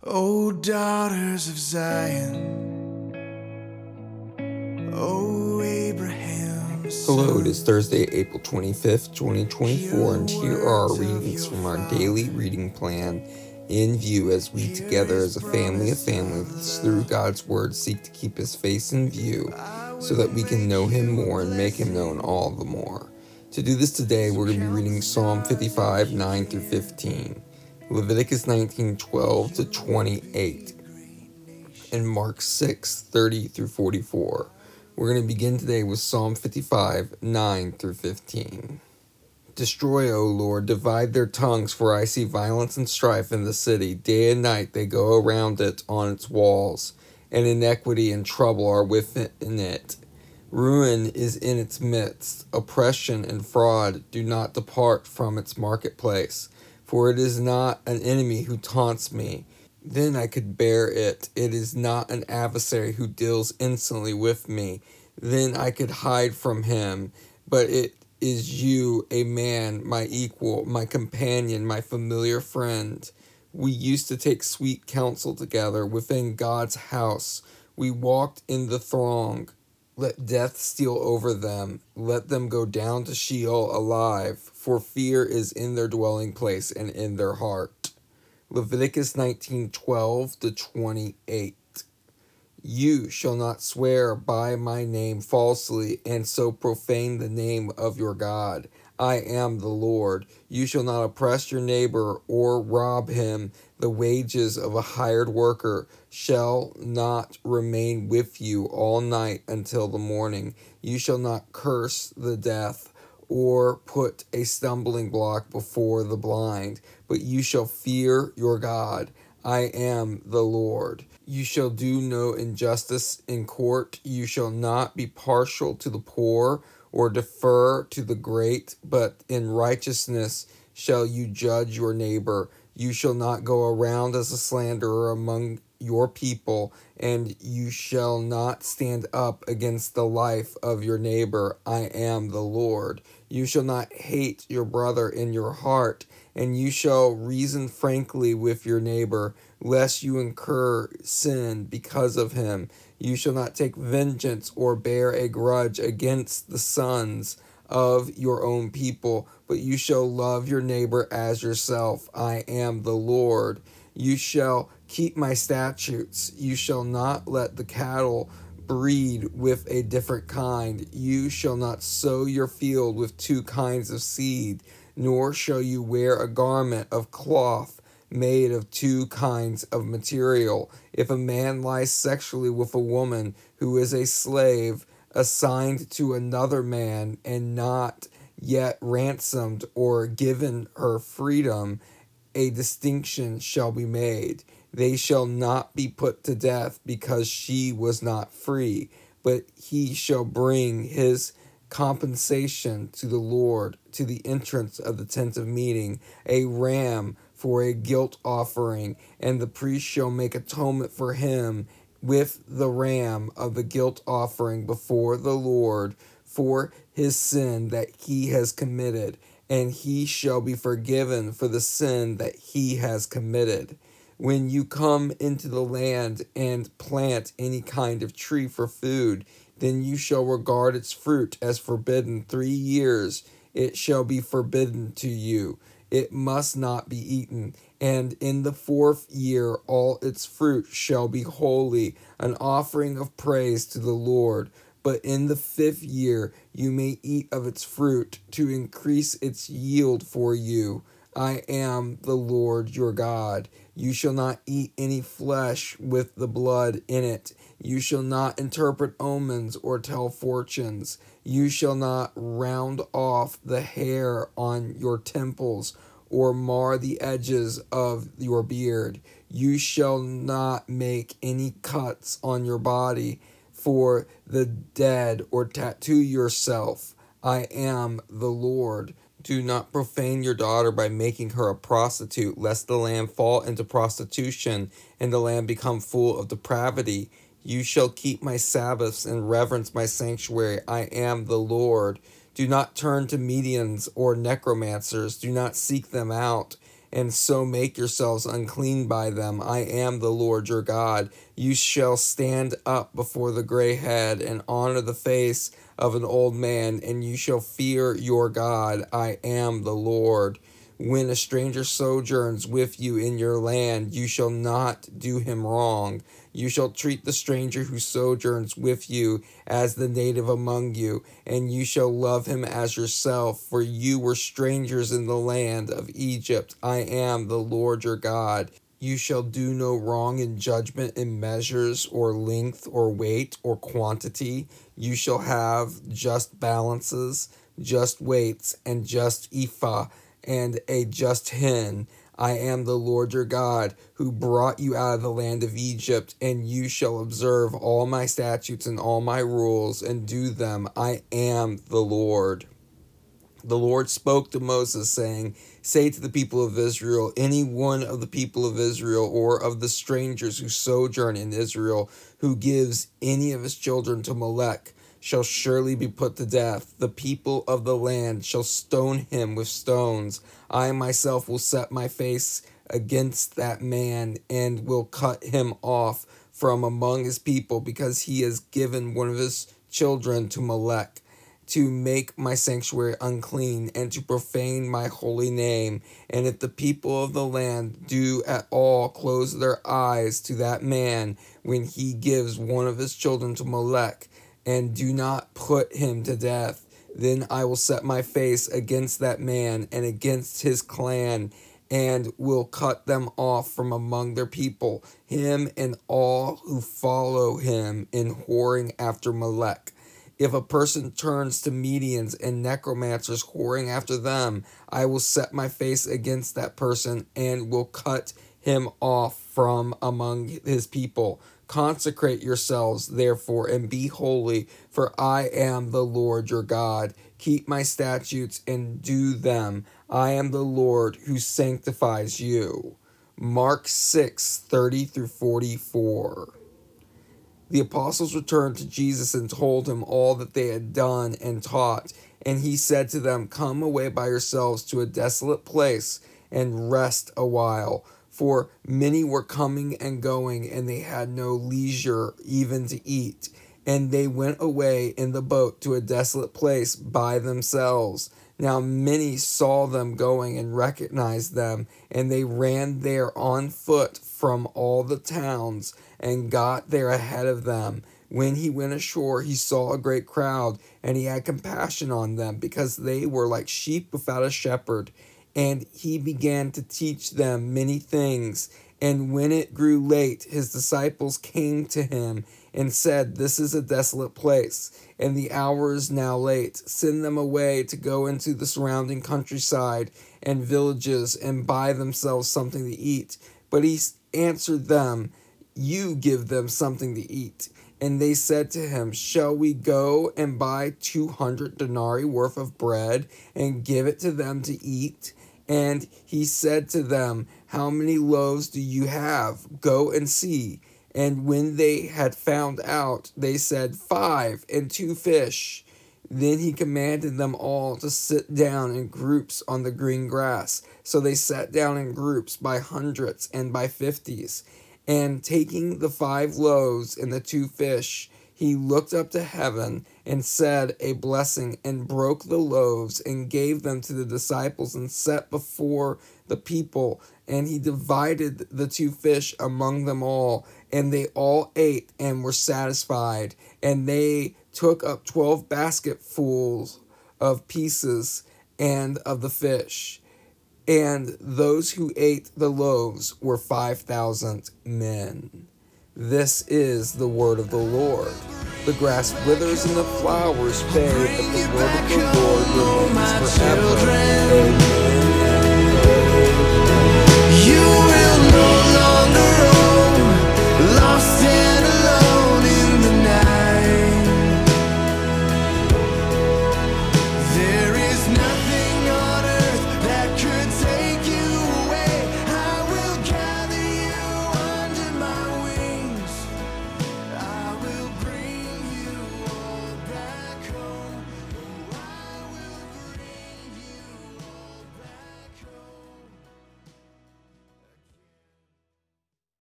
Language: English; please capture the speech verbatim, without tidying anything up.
O daughters of Zion, O Abraham's Hello, it is Thursday, April twenty-fifth, twenty twenty-four, and here are our readings from our daily reading plan in view as we together as a family of families through God's Word seek to keep His face in view so that we can know Him more and make Him known all the more. To do this today, we're going to be reading Psalm fifty-five, nine through fifteen, Leviticus nineteen, twelve to twenty-eight, and Mark six, thirty through forty-four. We're going to begin today with Psalm fifty-five, nine through fifteen. Destroy, O Lord, divide their tongues, for I see violence and strife in the city. Day and night they go around it on its walls, and iniquity and trouble are within it. Ruin is in its midst. Oppression and fraud do not depart from its marketplace. For it is not an enemy who taunts me. Then I could bear it. It is not an adversary who deals insolently with me. Then I could hide from him. But it is you, a man, my equal, my companion, my familiar friend. We used to take sweet counsel together within God's house. We walked in the throng. Let death steal over them. Let them go down to Sheol alive, for fear is in their dwelling place and in their heart. Leviticus nineteen, twelve to twenty-eight. You shall not swear by my name falsely, and so profane the name of your God. I am the Lord. You shall not oppress your neighbor or rob him. The wages of a hired worker shall not remain with you all night until the morning. You shall not curse the deaf or put a stumbling block before the blind, but you shall fear your God. I am the Lord. You shall do no injustice in court. You shall not be partial to the poor or defer to the great, but in righteousness shall you judge your neighbor. You shall not go around as a slanderer among your people, and you shall not stand up against the life of your neighbor. I am the Lord. You shall not hate your brother in your heart, and you shall reason frankly with your neighbor, lest you incur sin because of him. You shall not take vengeance or bear a grudge against the sons of your own people, but you shall love your neighbor as yourself. I am the Lord. You shall keep my statutes. You shall not let the cattle breed with a different kind. You shall not sow your field with two kinds of seed, nor shall you wear a garment of cloth made of two kinds of material. If a man lies sexually with a woman who is a slave assigned to another man and not yet ransomed or given her freedom, a distinction shall be made. They shall not be put to death because she was not free, but he shall bring his compensation to the Lord to the entrance of the tent of meeting, a ram for a guilt offering, and the priest shall make atonement for him with the ram of the guilt offering before the Lord for his sin that he has committed, and he shall be forgiven for the sin that he has committed. When you come into the land and plant any kind of tree for food, then you shall regard its fruit as forbidden three years. It shall be forbidden to you. It must not be eaten. And in the fourth year all its fruit shall be holy, an offering of praise to the Lord. But in the fifth year you may eat of its fruit, to increase its yield for you. I am the Lord your God. You shall not eat any flesh with the blood in it. You shall not interpret omens or tell fortunes. You shall not round off the hair on your temples or mar the edges of your beard. You shall not make any cuts on your body for the dead or tattoo yourself. I am the Lord. Do not profane your daughter by making her a prostitute, lest the land fall into prostitution and the land become full of depravity. You shall keep my Sabbaths and reverence my sanctuary. I am the Lord. Do not turn to mediums or necromancers. Do not seek them out. and so make yourselves unclean by them. I am the Lord your God. You shall stand up before the gray head and honor the face of an old man, and you shall fear your God. I am the Lord. When a stranger sojourns with you in your land, you shall not do him wrong. You shall treat the stranger who sojourns with you as the native among you, and you shall love him as yourself, for you were strangers in the land of Egypt. I am the Lord your God. You shall do no wrong in judgment in measures or length or weight or quantity. You shall have just balances, just weights, and just ephah, and a just hin. I am the Lord your God, who brought you out of the land of Egypt, and you shall observe all my statutes and all my rules, and do them. I am the Lord. The Lord spoke to Moses, saying, Say to the people of Israel, any one of the people of Israel, or of the strangers who sojourn in Israel, who gives any of his children to Molech, shall surely be put to death. The people of the land shall stone him with stones. I myself will set my face against that man, and will cut him off from among his people, because he has given one of his children to Molech, to make my sanctuary unclean, and to profane my holy name. And if the people of the land do at all close their eyes to that man when he gives one of his children to Molech, and do not put him to death, then I will set my face against that man and against his clan, and will cut them off from among their people, him and all who follow him in whoring after Molech. If a person turns to mediums and necromancers whoring after them, I will set my face against that person and will cut him off from among his people. Consecrate yourselves, therefore, and be holy, for I am the Lord your God. Keep my statutes and do them. I am the Lord who sanctifies you. Mark six, thirty through forty-four. The apostles returned to Jesus and told him all that they had done and taught. And he said to them, Come away by yourselves to a desolate place and rest a while. For many were coming and going, and they had no leisure even to eat. And they went away in the boat to a desolate place by themselves. Now many saw them going and recognized them, and they ran there on foot from all the towns, and got there ahead of them. When he went ashore, he saw a great crowd, and he had compassion on them, because they were like sheep without a shepherd. And he began to teach them many things. And when it grew late, his disciples came to him and said, This is a desolate place, and the hour is now late. Send them away to go into the surrounding countryside and villages and buy themselves something to eat. But he answered them, You give them something to eat. And they said to him, Shall we go and buy two hundred denarii worth of bread and give it to them to eat? And he said to them, How many loaves do you have? Go and see. And when they had found out, they said, Five and two fish. Then he commanded them all to sit down in groups on the green grass. So they sat down in groups by hundreds and by fifties. And taking the five loaves and the two fish, he looked up to heaven and said a blessing, and broke the loaves and gave them to the disciples and set before the people. And he divided the two fish among them all, and they all ate and were satisfied. And they took up twelve basketfuls of pieces and of the fish. And those who ate the loaves were five thousand men. This is the word of the Lord. The grass withers and the flowers fade, but the word of the Lord remains forever. Amen.